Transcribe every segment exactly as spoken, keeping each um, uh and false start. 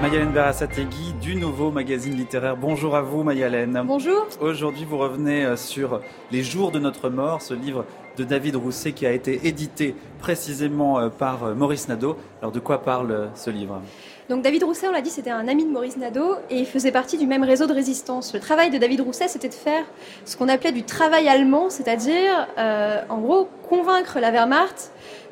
Mayalène Berasategui du Nouveau Magazine Littéraire. Bonjour à vous Mayalène. Bonjour. Aujourd'hui vous revenez sur Les Jours de notre mort, ce livre de David Rousset qui a été édité précisément par Maurice Nadeau. Alors de quoi parle ce livre ? Donc David Rousset, on l'a dit, c'était un ami de Maurice Nadeau et il faisait partie du même réseau de résistance. Le travail de David Rousset, c'était de faire ce qu'on appelait du travail allemand, c'est-à-dire euh, en gros convaincre la Wehrmacht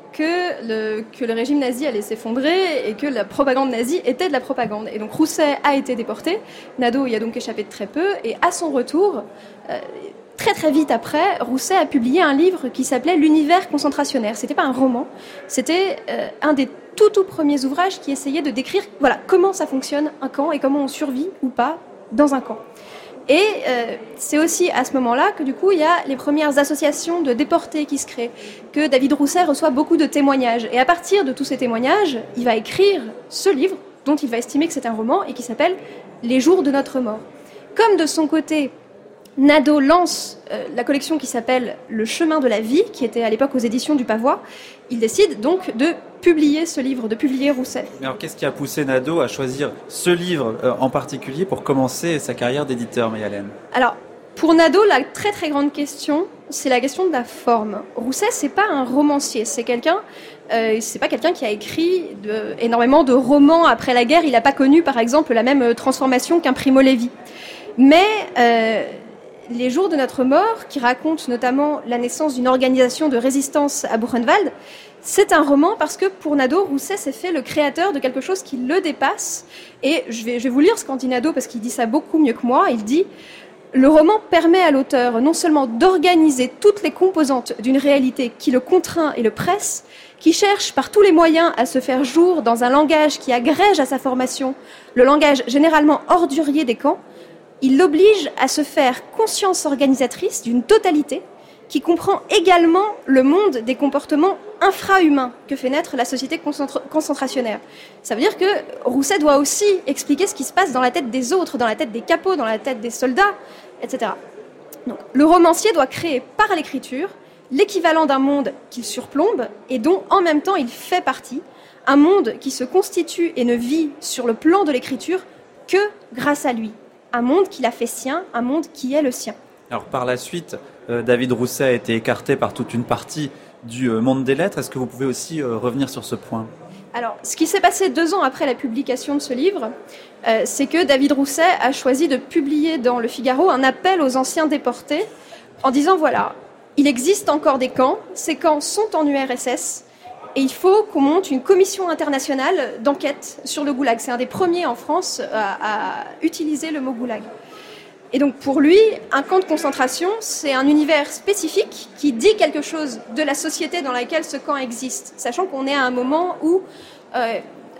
que le, que le régime nazi allait s'effondrer et que la propagande nazie était de la propagande. Et donc Rousset a été déporté, Nadeau y a donc échappé de très peu, et à son retour, euh, très très vite après, Rousset a publié un livre qui s'appelait L'univers concentrationnaire. C'était pas un roman, c'était euh, un des tout tout premiers ouvrages qui essayait de décrire voilà, comment ça fonctionne un camp et comment on survit ou pas dans un camp. Et euh, c'est aussi à ce moment-là que du coup il y a les premières associations de déportés qui se créent, que David Rousset reçoit beaucoup de témoignages. Et à partir de tous ces témoignages, il va écrire ce livre dont il va estimer que c'est un roman et qui s'appelle Les Jours de notre mort. Comme de son côté, Nadeau lance euh, la collection qui s'appelle Le chemin de la vie, qui était à l'époque aux éditions du Pavois, il décide donc de publier ce livre, de publier Rousset. Mais alors qu'est-ce qui a poussé Nadeau à choisir ce livre euh, en particulier pour commencer sa carrière d'éditeur, Mayalène ? Alors, pour Nadeau, la très très grande question, c'est la question de la forme. Rousset, c'est pas un romancier, c'est quelqu'un, euh, c'est pas quelqu'un qui a écrit de, énormément de romans après la guerre. Il n'a pas connu, par exemple, la même transformation qu'un Primo Levi. Mais euh, Les Jours de notre mort, qui raconte notamment la naissance d'une organisation de résistance à Buchenwald, c'est un roman parce que pour Nadeau, Rousset s'est fait le créateur de quelque chose qui le dépasse. Et je vais, je vais vous lire ce qu'en dit Nadeau parce qu'il dit ça beaucoup mieux que moi. Il dit « Le roman permet à l'auteur non seulement d'organiser toutes les composantes d'une réalité qui le contraint et le presse, qui cherche par tous les moyens à se faire jour dans un langage qui agrège à sa formation le langage généralement ordurier des camps. Il l'oblige à se faire conscience organisatrice d'une totalité qui comprend également le monde des comportements infra-humains que fait naître la société concentra- concentrationnaire. Ça veut dire que Rousset doit aussi expliquer ce qui se passe dans la tête des autres, dans la tête des capots, dans la tête des soldats, et cetera. Donc, le romancier doit créer par l'écriture l'équivalent d'un monde qu'il surplombe et dont en même temps il fait partie, un monde qui se constitue et ne vit sur le plan de l'écriture que grâce à lui. Un monde qu'il a fait sien, un monde qui est le sien. Alors par la suite, euh, David Rousset a été écarté par toute une partie du euh, monde des lettres. Est-ce que vous pouvez aussi euh, revenir sur ce point ? Alors, ce qui s'est passé deux ans après la publication de ce livre, euh, c'est que David Rousset a choisi de publier dans Le Figaro un appel aux anciens déportés en disant, voilà, il existe encore des camps, ces camps sont en U R S S, et il faut qu'on monte une commission internationale d'enquête sur le goulag. C'est un des premiers en France à, à utiliser le mot goulag. Et donc pour lui, un camp de concentration, c'est un univers spécifique qui dit quelque chose de la société dans laquelle ce camp existe, sachant qu'on est à un moment où euh,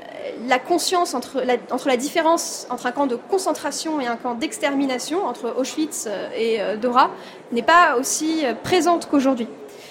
la conscience entre la, entre la différence entre un camp de concentration et un camp d'extermination, entre Auschwitz et euh, Dora, n'est pas aussi présente qu'aujourd'hui.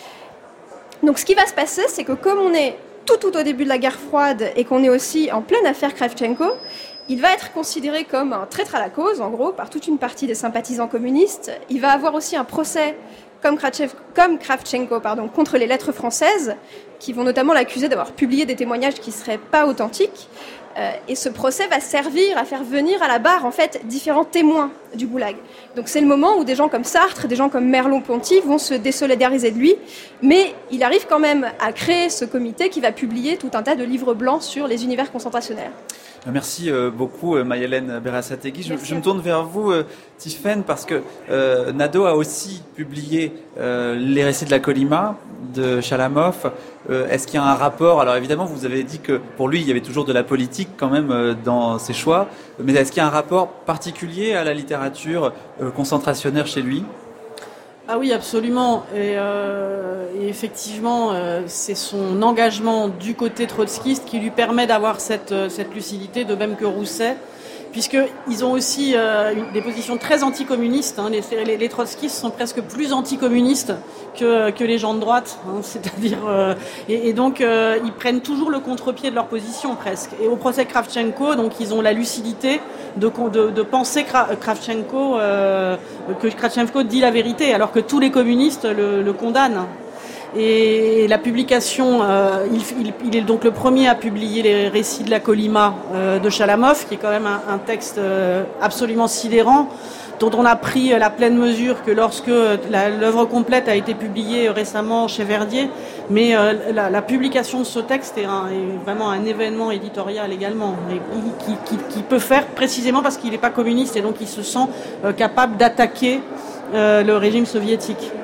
Donc ce qui va se passer, c'est que comme on est tout tout au début de la guerre froide et qu'on est aussi en pleine affaire Kravchenko, il va être considéré comme un traître à la cause, en gros, par toute une partie des sympathisants communistes. Il va avoir aussi un procès comme, Kravchev, comme Kravchenko pardon, contre les lettres françaises, qui vont notamment l'accuser d'avoir publié des témoignages qui ne seraient pas authentiques. Euh, et ce procès va servir à faire venir à la barre, en fait, différents témoins du goulag. Donc c'est le moment où des gens comme Sartre, des gens comme Merleau-Ponty vont se désolidariser de lui, mais il arrive quand même à créer ce comité qui va publier tout un tas de livres blancs sur les univers concentrationnaires. Merci beaucoup Mayalène Berasategui. Je, je me tourne vers vous, euh, Tiffaine, parce que euh, Nadeau a aussi publié euh, Les récits de la Colima de Chalamov. Euh, est-ce qu'il y a un rapport ? Alors évidemment, vous avez dit que pour lui, il y avait toujours de la politique quand même euh, dans ses choix, mais est-ce qu'il y a un rapport particulier à la littérature euh, concentrationnaire chez lui ? Ah oui, absolument. Et, euh, et effectivement, euh, c'est son engagement du côté trotskiste qui lui permet d'avoir cette, cette lucidité, de même que Rousset, puisqu'ils ont aussi euh, une, des positions très anticommunistes. Hein. Les, les, les trotskistes sont presque plus anticommunistes que, que les gens de droite. Hein. C'est-à-dire, euh, et, et donc, euh, ils prennent toujours le contre-pied de leur position, presque. Et au procès Kravchenko, donc, ils ont la lucidité de, de, de penser Kravchenko, euh, que Kravchenko dit la vérité, alors que tous les communistes le, le condamnent. Et la publication, euh, il, il, il est donc le premier à publier les récits de la Colima euh, de Chalamov, qui est quand même un, un texte euh, absolument sidérant, dont on a pris la pleine mesure que lorsque la, l'œuvre complète a été publiée récemment chez Verdier. Mais euh, la, la publication de ce texte est, un, est vraiment un événement éditorial également, et qui, qui, qui peut faire précisément parce qu'il n'est pas communiste et donc il se sent euh, capable d'attaquer euh, le régime soviétique.